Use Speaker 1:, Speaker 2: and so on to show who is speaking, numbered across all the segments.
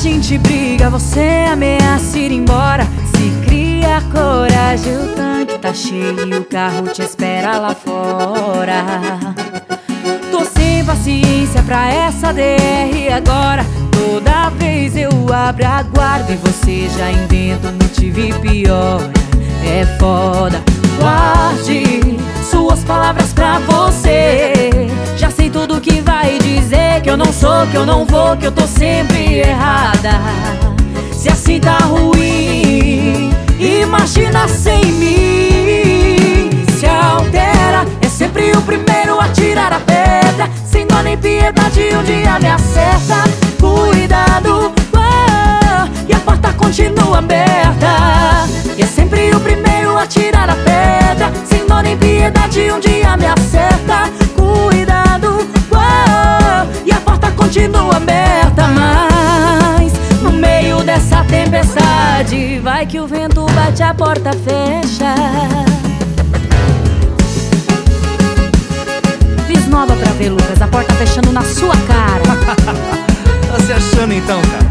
Speaker 1: gente briga, você ameaça ir embora. Se cria coragem, o tanque tá cheio e o carro te espera lá fora. Tô sem paciência pra essa DR agora. Toda vez eu abro a guarda e você já inventa um motivo e piora. É foda. Guarde suas palavras pra você. Já sei tudo que vai dizer, que eu não sou, que eu não vou, que eu tô sempre errada. Se assim tá ruim, imagina sem mim. Se altera, é sempre o primeiro a tirar a pedra. Sem dó nem piedade, um dia me acerta. Cuidado, e a porta continua aberta. E é sempre o primeiro a tirar a pedra. Sem dó nem piedade, um dia me acerta. Cuidado, e a porta continua aberta. Mas no meio dessa tempestade, vai que o vento bate, a porta fecha. Fiz nova pra ver, Lucas, a porta fechando na sua cara.
Speaker 2: Tá se achando então, cara?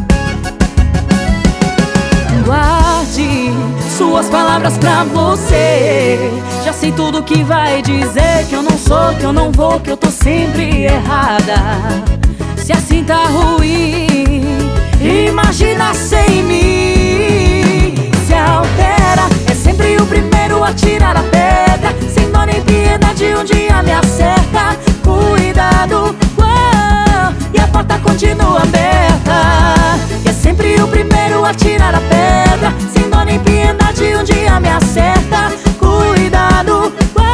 Speaker 1: Guarde suas palavras pra você. Já sei tudo que vai dizer, que eu não sou, que eu não vou, que eu tô sempre errada. Se assim tá ruim, imagina sem mim. Se altera, é sempre o primeiro a tirar a pedra. Sem dó nem piedade, um dia me acerta. Cuidado, e a porta continua aberta. E é sempre o primeiro a tirar a pedra. Sem dó nem piedade, um dia me acerta. Cuidado,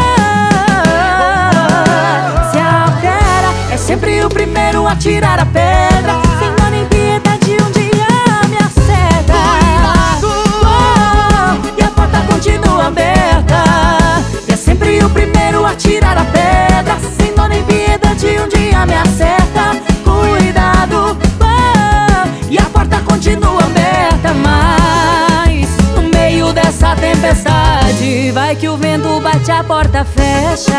Speaker 1: se altera, é sempre o primeiro a tirar a pedra. Sem dó nem piedade, um dia me acerta. E a porta continua aberta. E é sempre o primeiro a tirar a pedra. Sem dó nem piedade, um dia me acerta. Cuidado, e a porta continua aberta. Mas no meio dessa tempestade, vai que o vento bate, a porta fecha.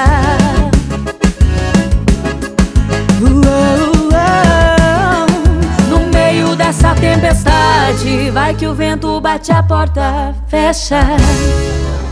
Speaker 1: No meio dessa tempestade, vai que o vento bate, a porta fecha.